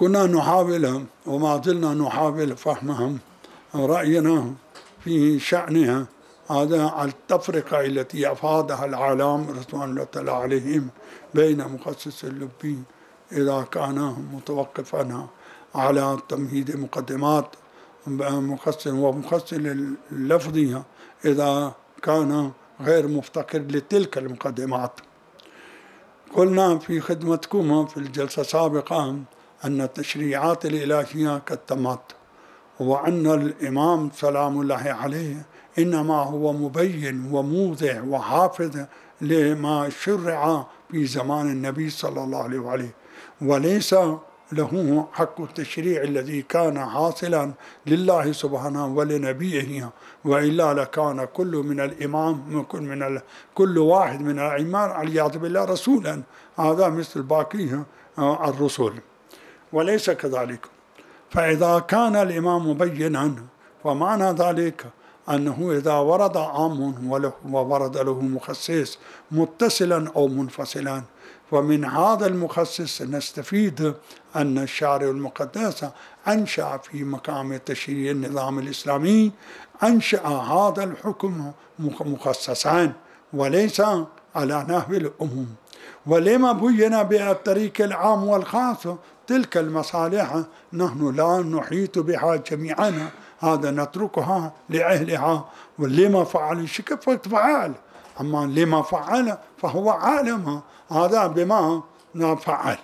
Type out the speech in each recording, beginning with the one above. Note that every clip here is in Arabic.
كنا نحاول وما زلنا نحاول فهمهم رأينا في شأنها هذا التفرقة التي أفادها العالم رضوان الله تعالى عليهم بين مخصص اللبي إذا كان متوقفا على تمهيد مقدمات مخصص ومخصص اللفظية إذا كان غير مفتقر لتلك المقدمات. قلنا في خدمتكم في الجلسة السابقة أن التشريعات الإلهية قد تمت، وأن الإمام سلام الله عليه إنما هو مبين وموضع وحافظ لما شرع في زمان النبي صلى الله عليه وآله، وليس له حق التشريع الذي كان حاصلا لله سبحانه ولنبيه، وإلا لكان كل من الإمام كل واحد من الأئمة والعياذ بالله رسولا، هذا مثل باقي الرسل، وليس كذلك. فإذا كان الإمام مبينا فمعنى ذلك أنه إذا ورد عام وورد له مخصص متصلا أو منفصلا، ومن هذا المخصص نستفيد أن الشارع المقدس أنشأ في مقام تشريع النظام الإسلامي أنشأ هذا الحكم مخصصان وليس على نحو العموم. ولما بين بالطريق العام والخاص تلك المصالح نحن لا نحيط بها جميعا، هذا نتركها لأهلها، ولما فعل شيء فعل، أما لما فعل فهو عالم هذا بما فعل.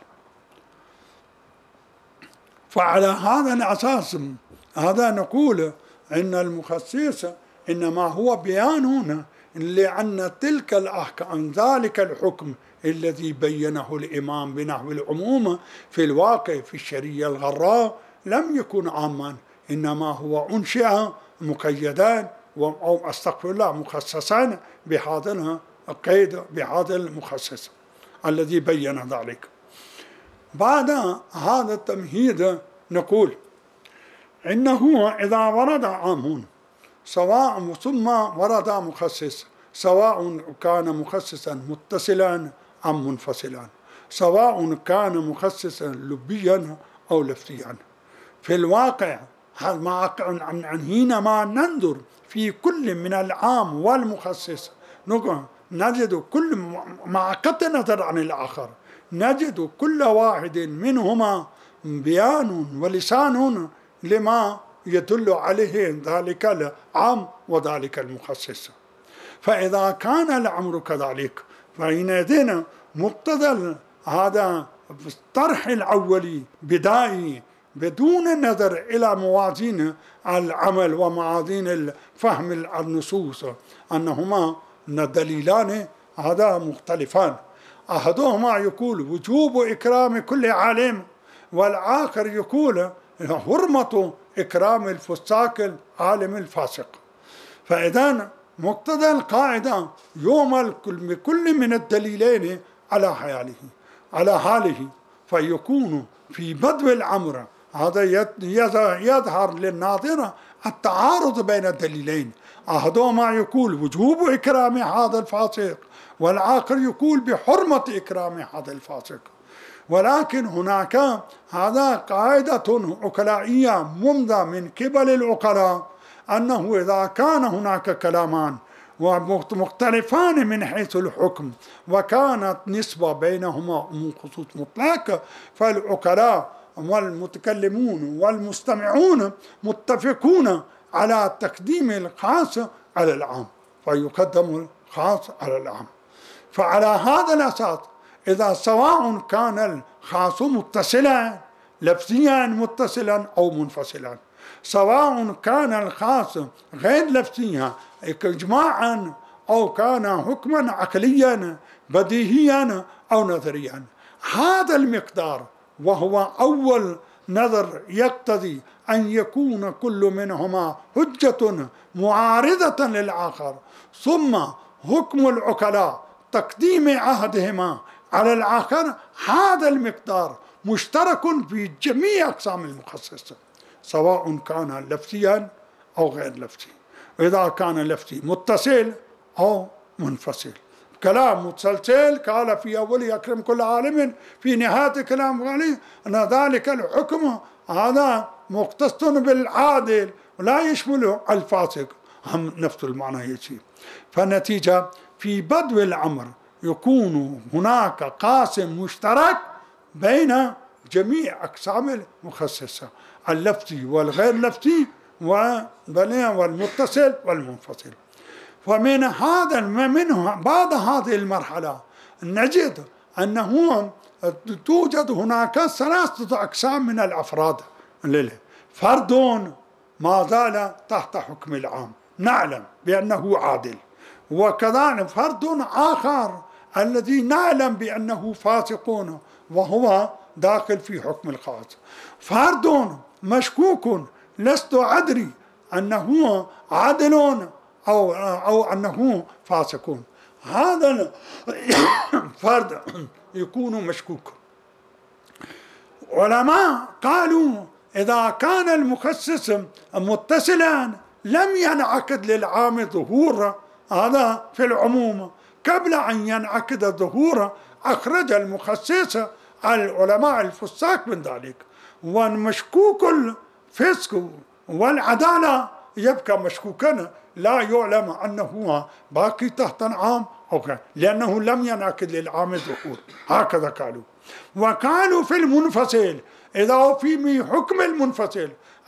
فعلى هذا الأساس هذا نقول إن المخصص إنما هو بيان لأن تلك الأحكام ذلك الحكم الذي بينه الإمام بنحو العموم في الواقع في الشريعة الغراء لم يكن عاما، إنما هو أنشئ مقيدا أو أستغفر الله مخصصا بهذا القيد بهذا المخصص الذي بين ذلك. بعد هذا التمهيد نقول إنه إذا ورد عام سواء ثم ورد مخصص سواء كان مخصصا متصلا أم منفصلا، سواء كان مخصصا لبيا أو لفظيا، في الواقع حينما ننظر في كل من العام والمخصص نجد كل مع قطع النظر عن الآخر نجد كل واحد منهما بيان ولسان لما يدل عليه ذلك العام وذلك المخصص. فإذا كان الأمر كذلك فحينئذ مقتضى هذا الطرح الأولي بدائي بدون النظر إلى موازين العمل وموازين الفهم النصوص أنهما دليلان هذا مختلفان، أحدهما يقول وجوب إكرام كل عالم، والآخر يقول حرمة إكرام الفساق العالم الفاسق. فإذا مقتضى القاعدة يعمل بكل من الدليلين على حاله فيكون في بدو الأمر هذا يظهر للناظر التعارض بين الدليلين، أحدهما يقول وجوب إكرام هذا الفاسق والآخر يقول بحرمة إكرام هذا الفاسق. ولكن هناك هذا قاعدة عقلائية ممضى من قبل العقلاء أنه إذا كان هناك كلامان ومختلفان من حيث الحكم وكانت نسبة بينهما خصوص مطلق فالعقلاء والمتكلمون والمستمعون متفقون على تقديم الخاص على العام فيقدم الخاص على العام. فعلى هذا الأساس إذا سواء كان الخاص متصلا لفظيا متصلا أو منفصلا، سواء كان الخاص غير لفظيا إجماعا أو كان حكما عقليا بديهيا أو نظريا، هذا المقدار وهو أول نظر يقتضي أن يكون كل منهما حجة معارضة للآخر، ثم حكم العقلاء تقديم أحدهما على الآخر، هذا المقدار مشترك في جميع أقسام المخصص سواء كان لفظيا أو غير لفظي، إذا كان لفظي متصل أو منفصل، كلام متسلسل قال في أوله أكرم كل عالم، في نهاية كلام قال أن ذلك الحكم هذا مختص بالعادل ولا يشمل الفاسق، هم نفس المعنى يجي. فالنتيجة في بدو الأمر يكون هناك قاسم مشترك بين جميع أقسام المخصصة، اللفظي والغير لفظي والمتصل والمنفصل. ومن هذا بعد هذه المرحلة نجد أنه توجد هناك 3 أقسام من الأفراد. فرد ما زال تحت حكم العام نعلم بأنه عادل، وكذلك فرد آخر الذي نعلم بأنه فاسق وهو داخل في حكم الخاص. فرد مشكوك لست أدري أنه عادل أو أنه فاسق، هذا الفرد يكون مشكوك. علماء قالوا إذا كان المخصص متصلا لم ينعقد للعام ظهور هذا في العموم، قبل أن ينعقد الظهور أخرج المخصص العلماء الفساق من ذلك، والمشكوك الفسق والعدالة يبقى مشكوكا لا يعلم أنه باقي تحت العام لأنه لم ينعقد للعام ظهور، هكذا قالوا. وقالوا في المنفصل إذا في حكم المنفصل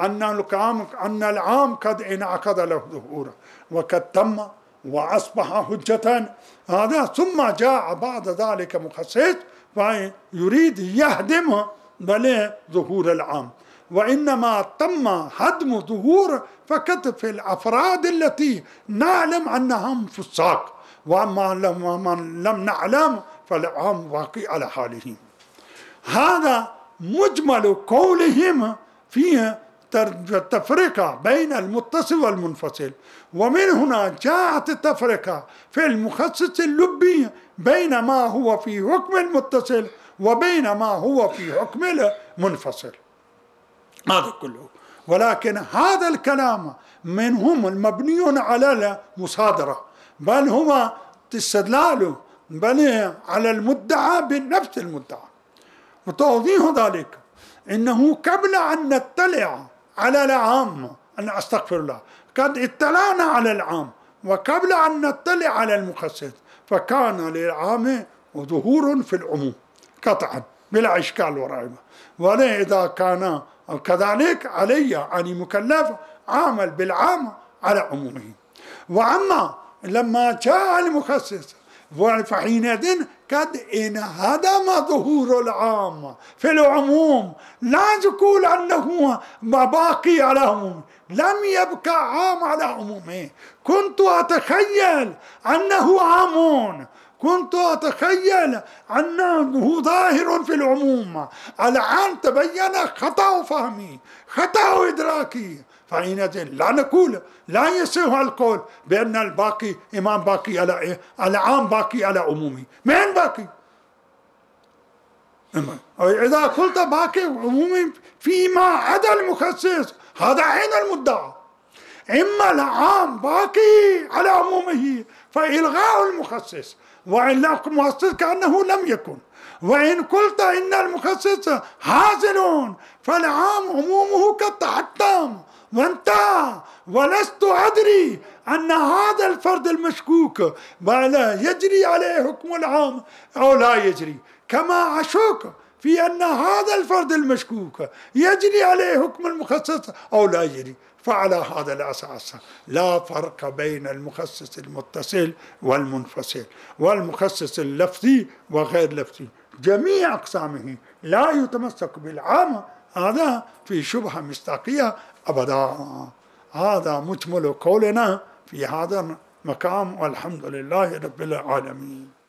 أن العام قد انعقد له ظهورا وقد تم وأصبح حجة هذا، ثم جاء بعد ذلك مخصص ويريد يهدم ظهور العام، وإنما تم هدم ظهور فقط في الأفراد التي نعلم أنهم فساق، وأما لم نعلم فالعام باقي على حاله. هذا مجمل قولهم في التفرقة بين المتصل والمنفصل، ومن هنا جاءت التفرقة في المخصص اللبي بين ما هو في حكم المتصل وبين ما هو في حكم المنفصل، هذا كله. ولكن هذا الكلام منهم المبني على المصادرة، بل هو استدلال بل على المدعى بنفس المدعى. وتوضيح ذلك إنه قبل أن نطلع على العام، أن أستغفر الله، قد اطلعنا على العام، وقبل أن نطلع على المخصص فكان للعام ظهور في العموم قطعا بلا إشكال وريبة. وإذا كان كذلك علي أن مكلف عامل بالعام على عمومه. وأما لما جاء المخصص فحينئذ قد انهدم ظهور العام في العموم، لا تقول أنه باقي على عمومه، لم يبقى عام على عمومه. كنت أتخيل أنه عام، كنت أتخيل أنه ظاهر في العموم، الآن تبين خطأ فهمي، خطأ إدراكي، فحينئذ لا نقول، لا يصح القول بأن الباقي إمام باقي على العام باقي على عمومي. من باقي؟ إذا قلت باقي عمومي فيما عدا المخصص هذا عين المدعى. إما العام باقي على عمومه فإلغاء المخصص، وإلا المخصص كأنه لم يكن. وإن قلت إن المخصص حاصل فالعام عمومه قد تحتم وانتهى، ولست أدري أن هذا الفرد المشكوك لا يجري عليه حكم العام أو لا يجري، كما أشك في أن هذا الفرد المشكوك يجري عليه حكم المخصص أو لا يجري. فعلى هذا الأساس لا فرق بين المخصص المتصل والمنفصل والمخصص اللفظي وغير لفظي، جميع أقسامه لا يتمسك بالعام، هذا في شبهة مصداقية أبدا. هذا مجمل قولنا في هذا المقام، والحمد لله رب العالمين.